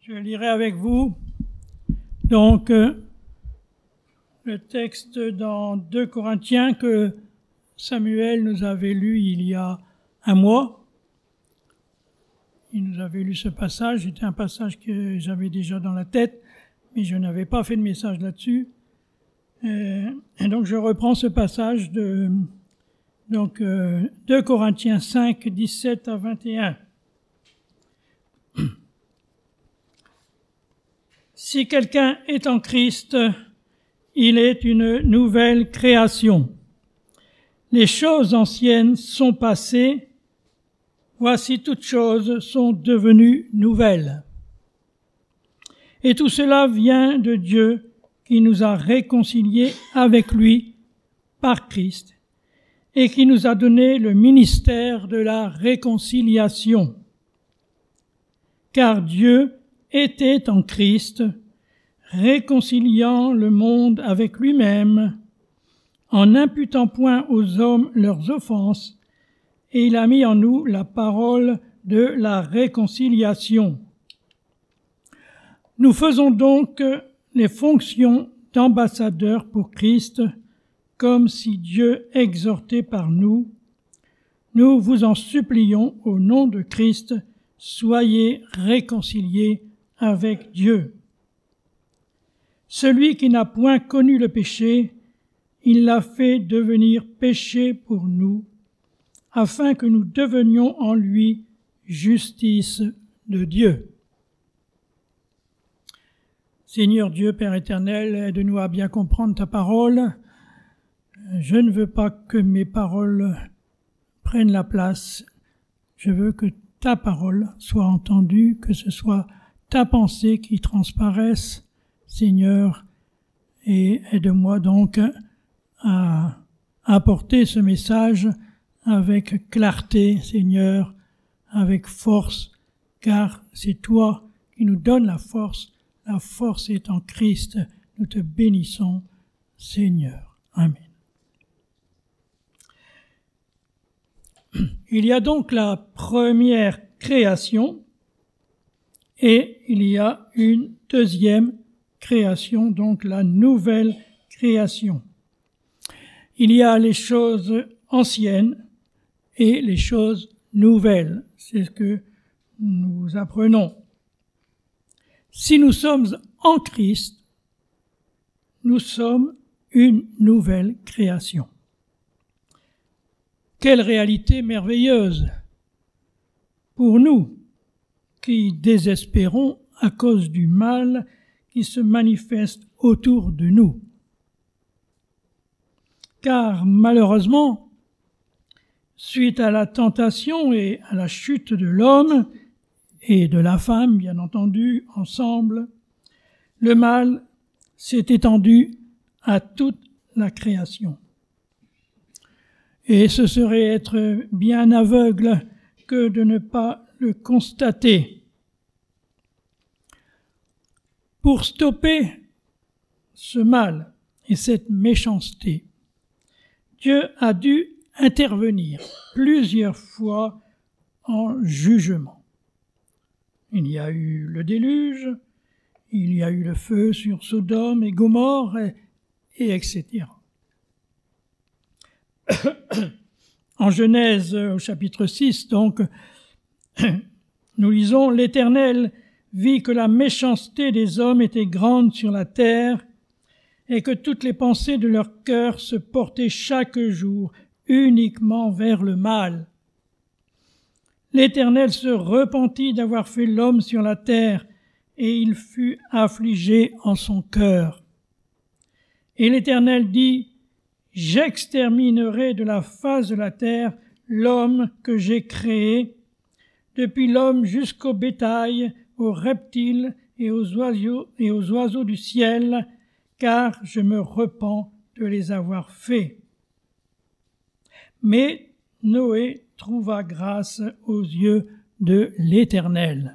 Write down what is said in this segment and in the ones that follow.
Je lirai avec vous donc le texte dans 2 Corinthiens que Samuel nous avait lu il y a un mois. Il nous avait lu ce passage, c'était un passage que j'avais déjà dans la tête, mais je n'avais pas fait de message là-dessus. Et donc je reprends ce passage de 2 Corinthiens 5, 17 à 21. Si quelqu'un est en Christ, il est une nouvelle création. Les choses anciennes sont passées, voici toutes choses sont devenues nouvelles. Et tout cela vient de Dieu qui nous a réconciliés avec lui par Christ et qui nous a donné le ministère de la réconciliation. Car Dieu était en Christ, réconciliant le monde avec lui-même, en n'imputant point aux hommes leurs offenses, et il a mis en nous la parole de la réconciliation. Nous faisons donc les fonctions d'ambassadeurs pour Christ, comme si Dieu exhortait par nous. Nous vous en supplions au nom de Christ, soyez réconciliés avec Dieu. Celui qui n'a point connu le péché, il l'a fait devenir péché pour nous, afin que nous devenions en lui justice de Dieu. Seigneur Dieu, Père éternel, aide-nous à bien comprendre ta parole. Je ne veux pas que mes paroles prennent la place. Je veux que ta parole soit entendue, que ce soit ta pensée qui transparaisse, Seigneur, et aide-moi donc à apporter ce message avec clarté, Seigneur, avec force, car c'est toi qui nous donnes la force est en Christ, nous te bénissons, Seigneur. Amen. Il y a donc la première création et il y a une deuxième création, donc la nouvelle création. Il y a les choses anciennes et les choses nouvelles. C'est ce que nous apprenons. Si nous sommes en Christ, nous sommes une nouvelle création. Quelle réalité merveilleuse pour nous qui désespérons à cause du mal qui se manifeste autour de nous. Car malheureusement, suite à la tentation et à la chute de l'homme et de la femme, bien entendu, ensemble, le mal s'est étendu à toute la création. Et ce serait être bien aveugle que de ne pas le constater. Pour stopper ce mal et cette méchanceté, Dieu a dû intervenir plusieurs fois en jugement. Il y a eu le déluge, il y a eu le feu sur Sodome et Gomorrhe, et etc. En Genèse, au chapitre 6, donc, nous lisons « L'Éternel vit que la méchanceté des hommes était grande sur la terre et que toutes les pensées de leur cœur se portaient chaque jour uniquement vers le mal. L'Éternel se repentit d'avoir fait l'homme sur la terre et il fut affligé en son cœur. Et l'Éternel dit, « J'exterminerai de la face de la terre l'homme que j'ai créé, depuis l'homme jusqu'au bétail, aux reptiles et aux oiseaux du ciel, car je me repens de les avoir faits. » Mais Noé trouva grâce aux yeux de l'Éternel.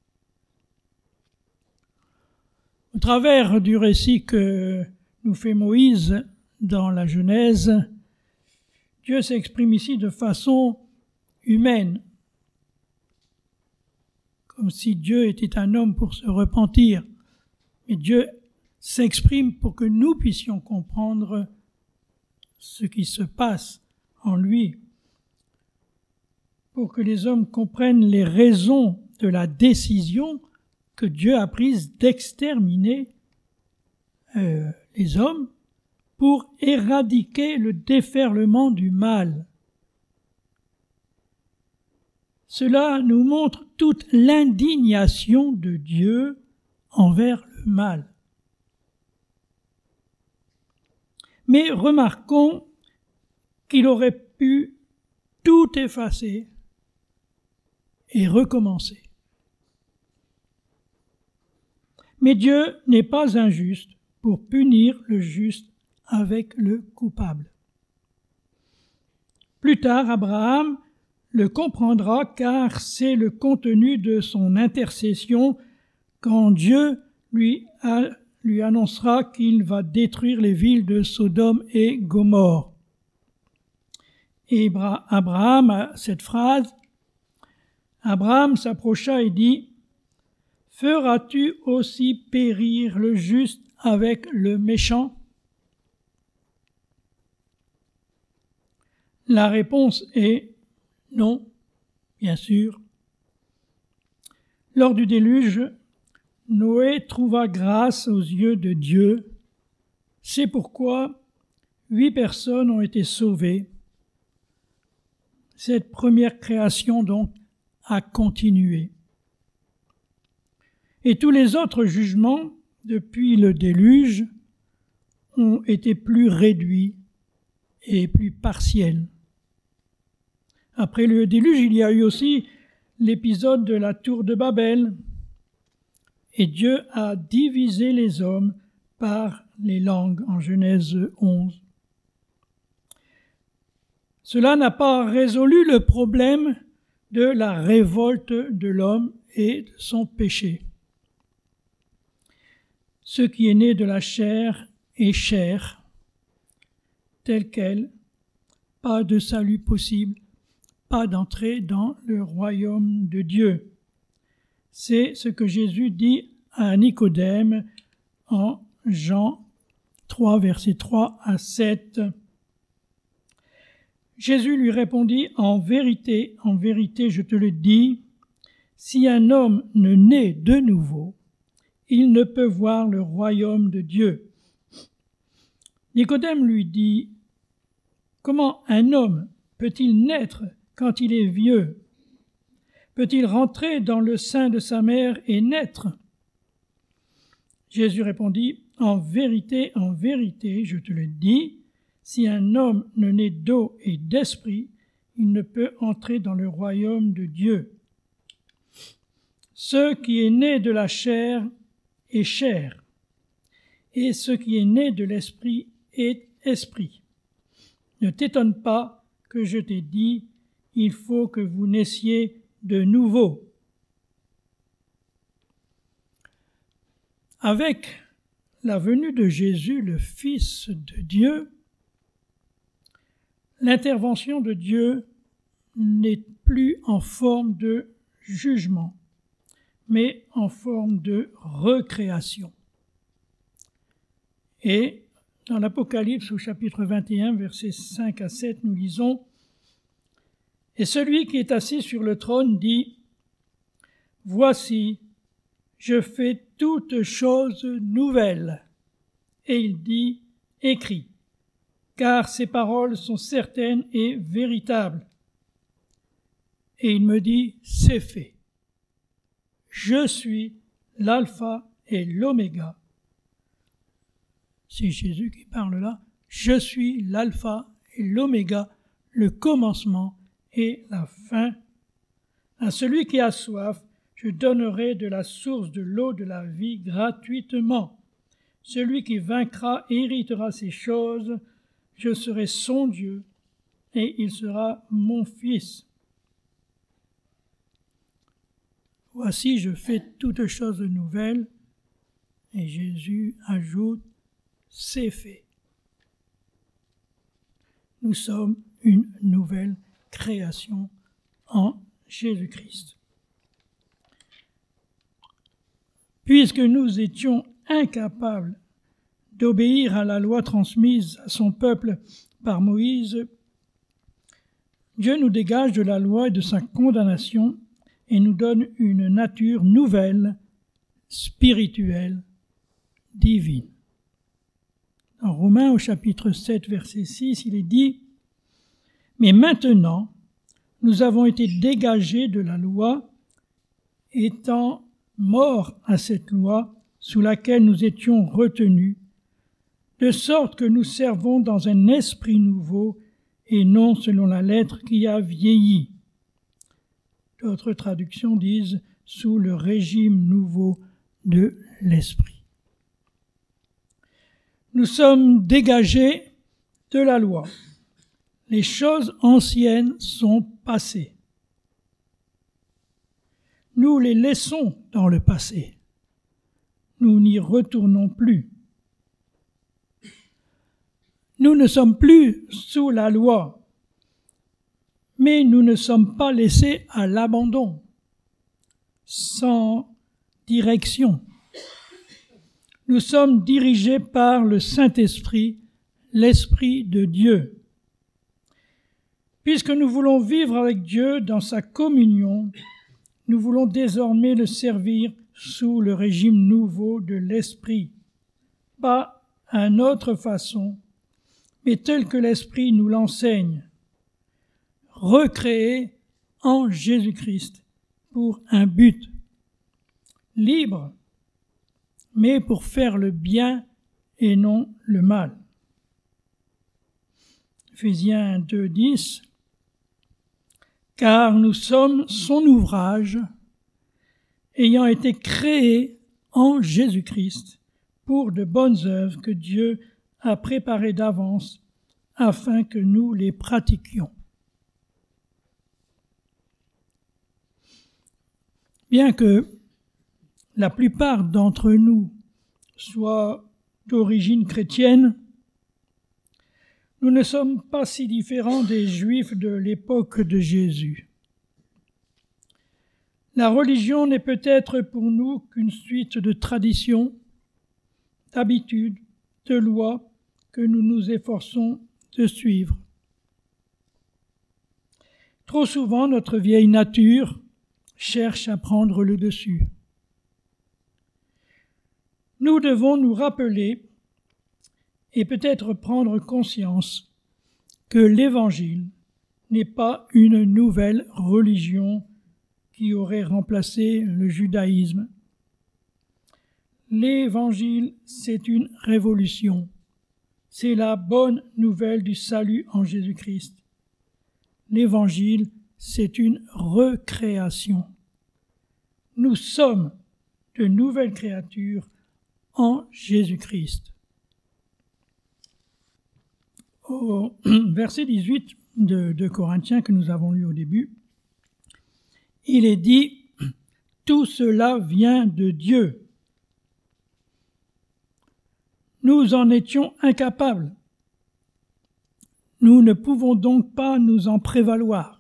Au travers du récit que nous fait Moïse dans la Genèse, Dieu s'exprime ici de façon humaine. comme si Dieu était un homme pour se repentir. Mais Dieu s'exprime pour que nous puissions comprendre ce qui se passe en lui, pour que les hommes comprennent les raisons de la décision que Dieu a prise d'exterminer les hommes pour éradiquer le déferlement du mal. Cela nous montre toute l'indignation de Dieu envers le mal. Mais remarquons qu'il aurait pu tout effacer et recommencer. Mais Dieu n'est pas injuste pour punir le juste avec le coupable. Plus tard, Abraham le comprendra car c'est le contenu de son intercession quand Dieu lui annoncera qu'il va détruire les villes de Sodome et Gomorrhe. Et Abraham a cette phrase, Abraham s'approcha et dit, « Feras-tu aussi périr le juste avec le méchant ?» La réponse est non, bien sûr. Lors du déluge, Noé trouva grâce aux yeux de Dieu. C'est pourquoi 8 personnes ont été sauvées. Cette première création, donc, a continué. Et tous les autres jugements, depuis le déluge, ont été plus réduits et plus partiels. Après le déluge, il y a eu aussi l'épisode de la tour de Babel. Et Dieu a divisé les hommes par les langues en Genèse 11. Cela n'a pas résolu le problème de la révolte de l'homme et de son péché. Ce qui est né de la chair est chair, tel quel, pas de salut possible, pas d'entrée dans le royaume de Dieu. C'est ce que Jésus dit à Nicodème en Jean 3, versets 3 à 7. Jésus lui répondit, « En vérité, je te le dis, si un homme ne naît de nouveau, il ne peut voir le royaume de Dieu. » Nicodème lui dit, « Comment un homme peut-il naître quand il est vieux? Peut-il rentrer dans le sein de sa mère et naître ?» Jésus répondit, « En vérité, je te le dis, si un homme ne naît d'eau et d'esprit, il ne peut entrer dans le royaume de Dieu. Ce qui est né de la chair est chair, et ce qui est né de l'esprit est esprit. Ne t'étonne pas que je t'ai dit, il faut que vous naissiez de nouveau. » Avec la venue de Jésus, le Fils de Dieu, l'intervention de Dieu n'est plus en forme de jugement, mais en forme de recréation. Et dans l'Apocalypse au chapitre 21, versets 5 à 7, nous lisons « Et celui qui est assis sur le trône dit, « Voici, je fais toutes choses nouvelles. » Et il dit, « Écris, car ces paroles sont certaines et véritables. » Et il me dit, « C'est fait. Je suis l'alpha et l'oméga. » C'est Jésus qui parle là. « Je suis l'alpha et l'oméga, le commencement et la fin. À celui qui a soif, je donnerai de la source de l'eau de la vie gratuitement. Celui qui vaincra héritera ces choses. Je serai son Dieu et il sera mon fils. Voici, je fais toutes choses nouvelles. » Et Jésus ajoute, « C'est fait. » Nous sommes une nouvelle création en Jésus-Christ. Puisque nous étions incapables d'obéir à la loi transmise à son peuple par Moïse, Dieu nous dégage de la loi et de sa condamnation et nous donne une nature nouvelle, spirituelle, divine. Dans Romains au chapitre 7, verset 6, il est dit « Mais maintenant, nous avons été dégagés de la loi, étant morts à cette loi sous laquelle nous étions retenus, de sorte que nous servons dans un esprit nouveau et non selon la lettre qui a vieilli. » D'autres traductions disent « sous le régime nouveau de l'esprit ». Nous sommes dégagés de la loi. Les choses anciennes sont passées. Nous les laissons dans le passé. Nous n'y retournons plus. Nous ne sommes plus sous la loi, mais nous ne sommes pas laissés à l'abandon, sans direction. Nous sommes dirigés par le Saint-Esprit, l'Esprit de Dieu. Puisque nous voulons vivre avec Dieu dans sa communion, nous voulons désormais le servir sous le régime nouveau de l'Esprit, pas à notre façon, mais tel que l'Esprit nous l'enseigne, recréé en Jésus-Christ pour un but, libre, mais pour faire le bien et non le mal. Ephésiens 2:10 « Car nous sommes son ouvrage, ayant été créés en Jésus-Christ pour de bonnes œuvres que Dieu a préparées d'avance afin que nous les pratiquions. » Bien que la plupart d'entre nous soient d'origine chrétienne, nous ne sommes pas si différents des Juifs de l'époque de Jésus. La religion n'est peut-être pour nous qu'une suite de traditions, d'habitudes, de lois que nous nous efforçons de suivre. Trop souvent, notre vieille nature cherche à prendre le dessus. Nous devons nous rappeler et peut-être prendre conscience que l'Évangile n'est pas une nouvelle religion qui aurait remplacé le judaïsme. L'Évangile, c'est une révolution. C'est la bonne nouvelle du salut en Jésus-Christ. L'Évangile, c'est une recréation. Nous sommes de nouvelles créatures en Jésus-Christ. Au verset 18 de Corinthiens que nous avons lu au début, il est dit « Tout cela vient de Dieu. » Nous en étions incapables. Nous ne pouvons donc pas nous en prévaloir.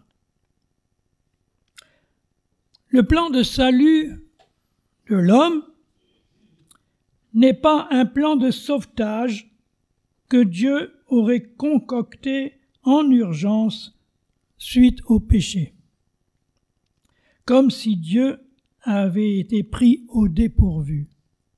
Le plan de salut de l'homme n'est pas un plan de sauvetage que Dieu aurait concocté en urgence suite au péché, comme si Dieu avait été pris au dépourvu.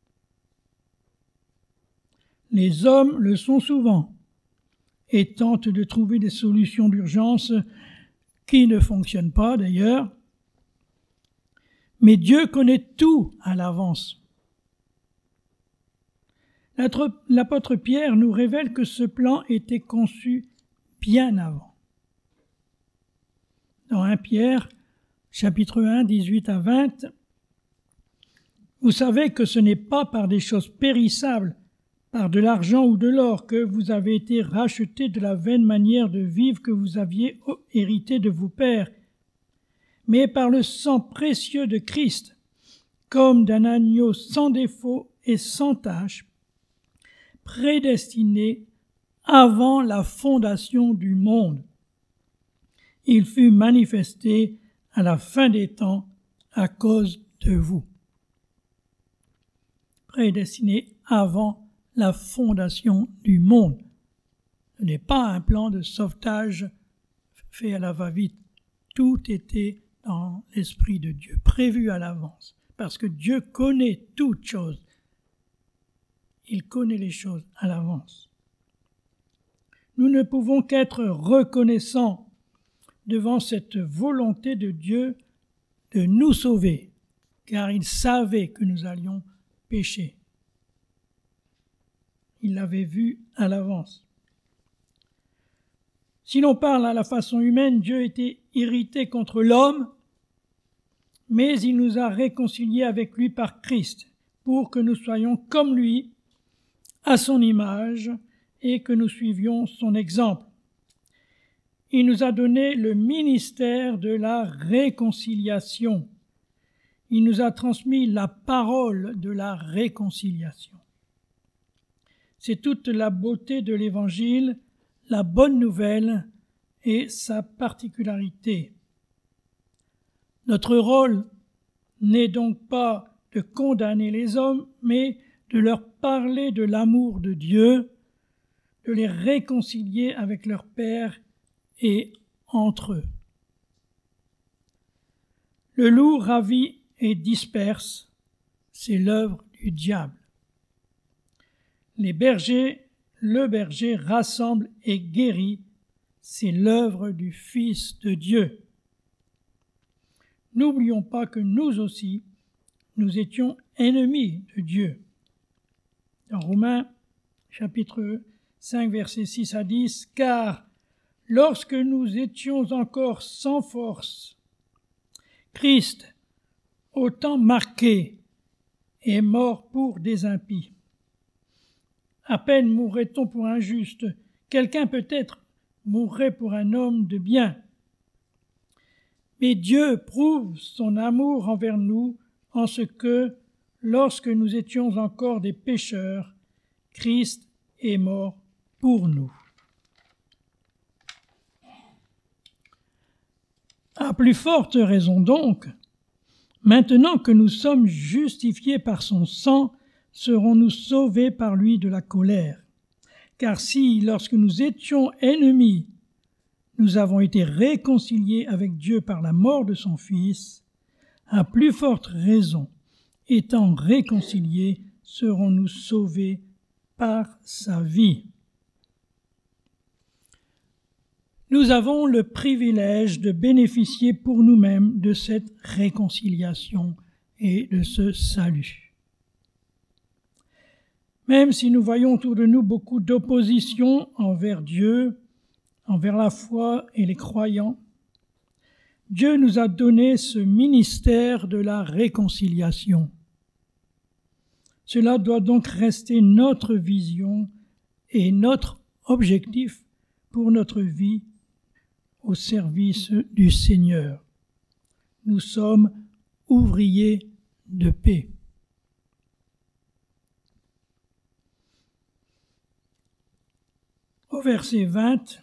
Les hommes le sont souvent et tentent de trouver des solutions d'urgence qui ne fonctionnent pas d'ailleurs, mais Dieu connaît tout à l'avance. L'apôtre Pierre nous révèle que ce plan était conçu bien avant. Dans 1 Pierre, chapitre 1, 18 à 20, « Vous savez que ce n'est pas par des choses périssables, par de l'argent ou de l'or, que vous avez été rachetés de la vaine manière de vivre que vous aviez hérité de vos pères, mais par le sang précieux de Christ, comme d'un agneau sans défaut et sans tache, prédestiné avant la fondation du monde. Il fut manifesté à la fin des temps à cause de vous. » prédestiné avant la fondation du monde. Ce n'est pas un plan de sauvetage fait à la va-vite. Tout était dans l'esprit de Dieu, prévu à l'avance, parce que Dieu connaît toutes choses. Il connaît les choses à l'avance. Nous ne pouvons qu'être reconnaissants devant cette volonté de Dieu de nous sauver, car il savait que nous allions pécher. Il l'avait vu à l'avance. Si l'on parle à la façon humaine, Dieu était irrité contre l'homme, mais il nous a réconciliés avec lui par Christ, pour que nous soyons comme lui, à son image, et que nous suivions son exemple. Il nous a donné le ministère de la réconciliation. Il nous a transmis la parole de la réconciliation. C'est toute la beauté de l'Évangile, la bonne nouvelle et sa particularité. Notre rôle n'est donc pas de condamner les hommes, mais de leur parler de l'amour de Dieu, de les réconcilier avec leur Père et entre eux. Le loup ravit et disperse, c'est l'œuvre du diable. Le berger rassemble et guérit, c'est l'œuvre du Fils de Dieu. N'oublions pas que nous aussi, nous étions ennemis de Dieu. Dans Romains, chapitre 5, versets 6 à 10, « Car lorsque nous étions encore sans force, Christ, autant marqué, est mort pour des impies. À peine mourrait-on pour un juste, quelqu'un peut-être mourrait pour un homme de bien. Mais Dieu prouve son amour envers nous en ce que, lorsque nous étions encore des pécheurs, Christ est mort pour nous. » À plus forte raison donc, maintenant que nous sommes justifiés par son sang, serons-nous sauvés par lui de la colère. Car si, lorsque nous étions ennemis, nous avons été réconciliés avec Dieu par la mort de son Fils, à plus forte raison, étant réconciliés, serons-nous sauvés par sa vie. Nous avons le privilège de bénéficier pour nous-mêmes de cette réconciliation et de ce salut. Même si nous voyons autour de nous beaucoup d'opposition envers Dieu, envers la foi et les croyants, Dieu nous a donné ce ministère de la réconciliation. Cela doit donc rester notre vision et notre objectif pour notre vie au service du Seigneur. Nous sommes ouvriers de paix. Au verset 20,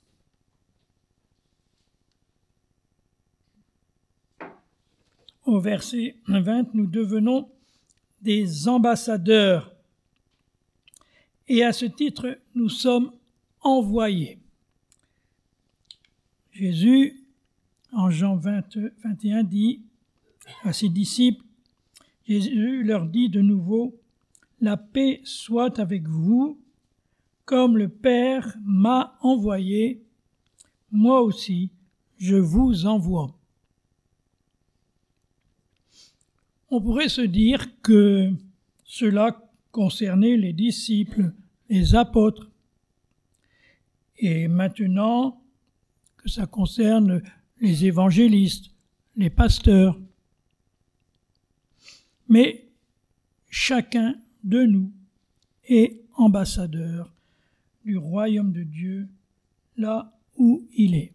nous devenons des ambassadeurs et à ce titre, nous sommes envoyés. Jésus, en Jean 21, dit à ses disciples, Jésus leur dit de nouveau, « La paix soit avec vous, comme le Père m'a envoyé, moi aussi je vous envoie. » On pourrait se dire que cela concernait les disciples, les apôtres, et maintenant que ça concerne les évangélistes, les pasteurs. Mais chacun de nous est ambassadeur du royaume de Dieu là où il est.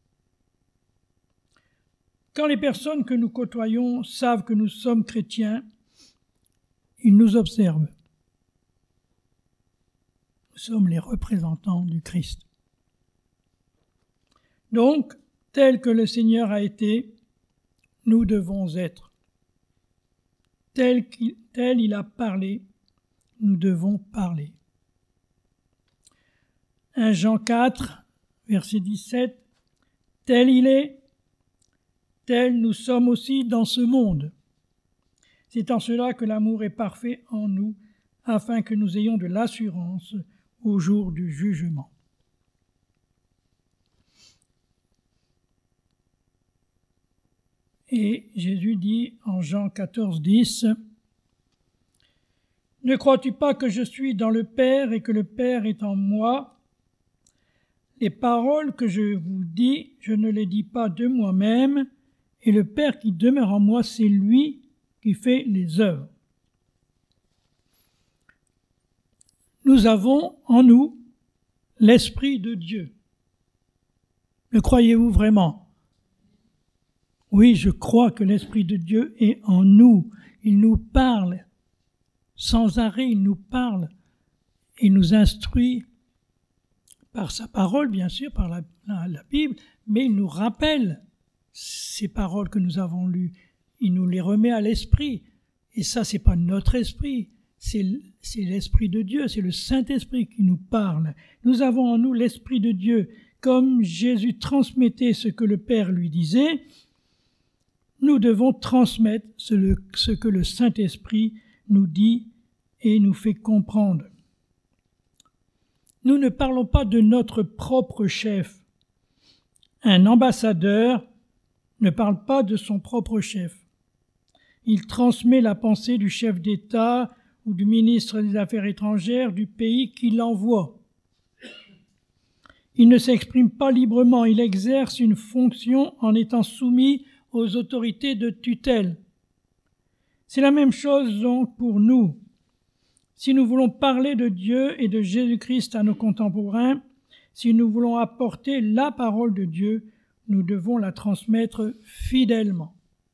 Quand les personnes que nous côtoyons savent que nous sommes chrétiens, ils nous observent. Nous sommes les représentants du Christ. Donc, tel que le Seigneur a été, nous devons être. tel il a parlé, nous devons parler. 1 Jean 4, verset 17, tel il est, tel nous sommes aussi dans ce monde. C'est en cela que l'amour est parfait en nous, afin que nous ayons de l'assurance au jour du jugement. Et Jésus dit en Jean 14, 10, « Ne crois-tu pas que je suis dans le Père et que le Père est en moi ? Les paroles que je vous dis, je ne les dis pas de moi-même, et le Père qui demeure en moi, c'est lui qui fait les œuvres. » Nous avons en nous l'Esprit de Dieu. Le croyez-vous vraiment ? Oui, je crois que l'Esprit de Dieu est en nous. Il nous parle. Sans arrêt, il nous parle. Il nous instruit par sa parole, bien sûr, par la Bible, mais il nous rappelle ces paroles que nous avons lues. Il nous les remet à l'esprit. Et ça, c'est pas notre esprit. C'est l'Esprit de Dieu, c'est le Saint-Esprit qui nous parle. Nous avons en nous l'Esprit de Dieu. Comme Jésus transmettait ce que le Père lui disait, nous devons transmettre ce que le Saint-Esprit nous dit et nous fait comprendre. Nous ne parlons pas de notre propre chef. Un ambassadeur ne parle pas de son propre chef. Il transmet la pensée du chef d'État ou du ministre des Affaires étrangères du pays qui l'envoie. Il ne s'exprime pas librement, il exerce une fonction en étant soumis aux autorités de tutelle. C'est la même chose donc pour nous. Si nous voulons parler de Dieu et de Jésus-Christ à nos contemporains, si nous voulons apporter la parole de Dieu, nous devons la transmettre fidèlement.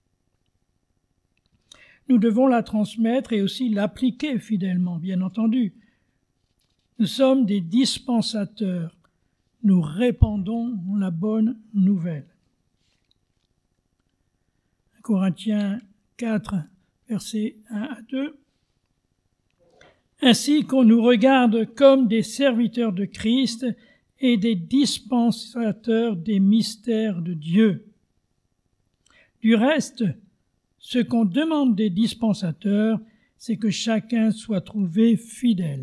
Nous devons la transmettre et aussi l'appliquer fidèlement, bien entendu. Nous sommes des dispensateurs. Nous répandons la bonne nouvelle. Corinthiens 4, versets 1 à 2. Ainsi qu'on nous regarde comme des serviteurs de Christ et des dispensateurs des mystères de Dieu. Du reste, ce qu'on demande des dispensateurs, c'est que chacun soit trouvé fidèle.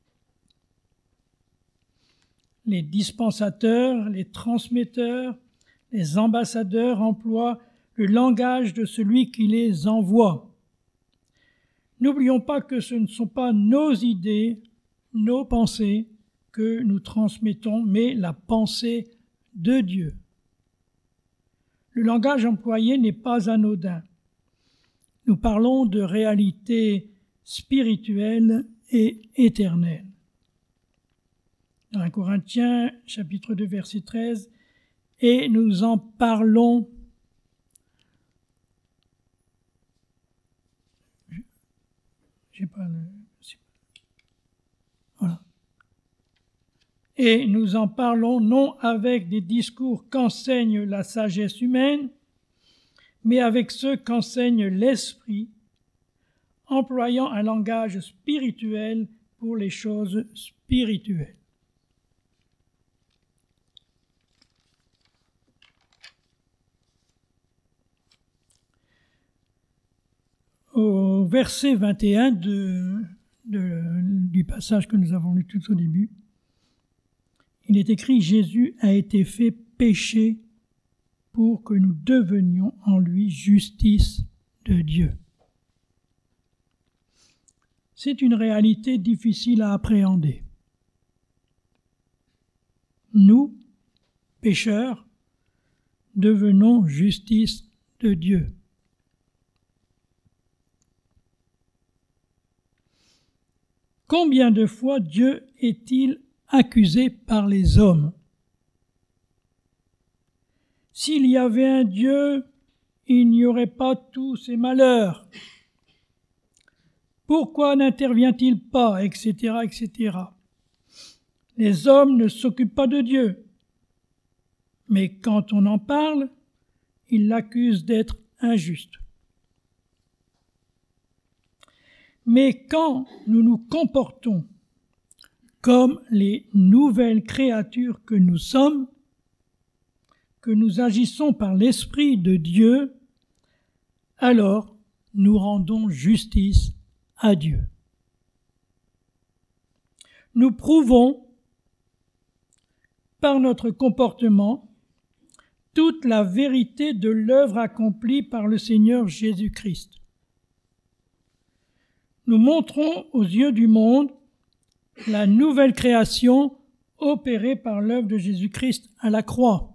Les dispensateurs, les transmetteurs, les ambassadeurs emploient le langage de celui qui les envoie. N'oublions pas que ce ne sont pas nos idées, nos pensées que nous transmettons, mais la pensée de Dieu. Le langage employé n'est pas anodin. Nous parlons de réalités spirituelles et éternelles. Dans 1 Corinthiens, chapitre 2, verset 13, « Et nous en parlons » Voilà. Et nous en parlons non avec des discours qu'enseigne la sagesse humaine, mais avec ceux qu'enseigne l'Esprit, employant un langage spirituel pour les choses spirituelles. Au verset 21 du passage que nous avons lu tout au début, il est écrit « Jésus a été fait péché pour que nous devenions en lui justice de Dieu. » C'est une réalité difficile à appréhender. Nous, pécheurs, devenons justice de Dieu. Combien de fois Dieu est-il accusé par les hommes? S'il y avait un Dieu, il n'y aurait pas tous ces malheurs. Pourquoi n'intervient-il pas, etc., etc. Les hommes ne s'occupent pas de Dieu. Mais quand on en parle, ils l'accusent d'être injuste. Mais quand nous nous comportons comme les nouvelles créatures que nous sommes, que nous agissons par l'Esprit de Dieu, alors nous rendons justice à Dieu. Nous prouvons par notre comportement toute la vérité de l'œuvre accomplie par le Seigneur Jésus-Christ. Nous montrons aux yeux du monde la nouvelle création opérée par l'œuvre de Jésus-Christ à la croix.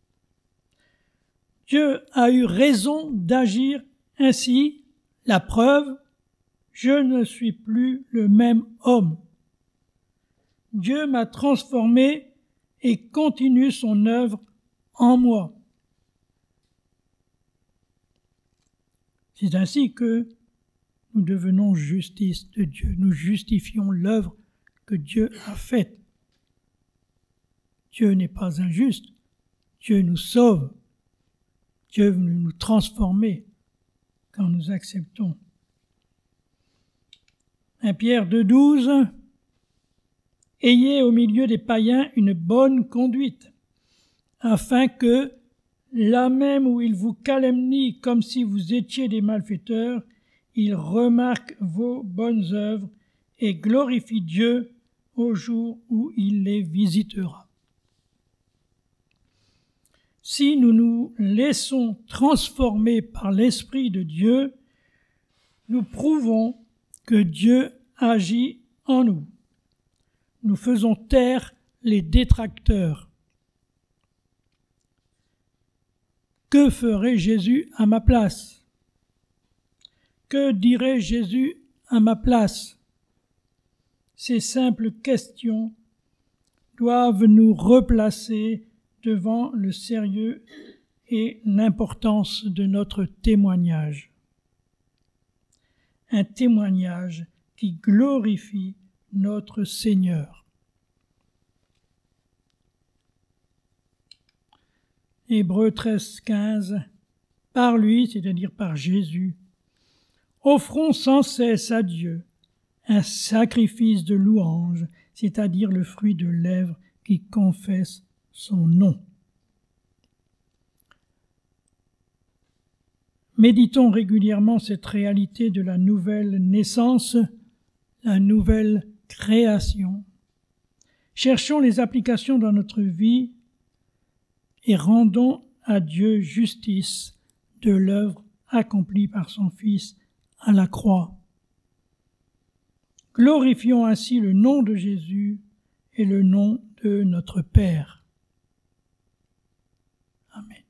Dieu a eu raison d'agir ainsi. La preuve, je ne suis plus le même homme. Dieu m'a transformé et continue son œuvre en moi. C'est ainsi que nous devenons justice de Dieu. Nous justifions l'œuvre que Dieu a faite. Dieu n'est pas injuste. Dieu nous sauve. Dieu veut nous transformer quand nous acceptons. 1 Pierre 2,12 « Ayez au milieu des païens une bonne conduite, afin que, là même où ils vous calomnient comme si vous étiez des malfaiteurs, ils remarquent vos bonnes œuvres et glorifient Dieu au jour où il les visitera. » Si nous nous laissons transformer par l'Esprit de Dieu, nous prouvons que Dieu agit en nous. Nous faisons taire les détracteurs. Que ferait Jésus à ma place? Que dirait Jésus à ma place? Ces simples questions doivent nous replacer devant le sérieux et l'importance de notre témoignage. Un témoignage qui glorifie notre Seigneur. Hébreux 13:15 Par lui, c'est-à-dire par Jésus, offrons sans cesse à Dieu un sacrifice de louange, c'est-à-dire le fruit de lèvres qui confesse son nom. Méditons régulièrement cette réalité de la nouvelle naissance, la nouvelle création. Cherchons les applications dans notre vie et rendons à Dieu justice de l'œuvre accomplie par son Fils à la croix. Glorifions ainsi le nom de Jésus et le nom de notre Père. Amen.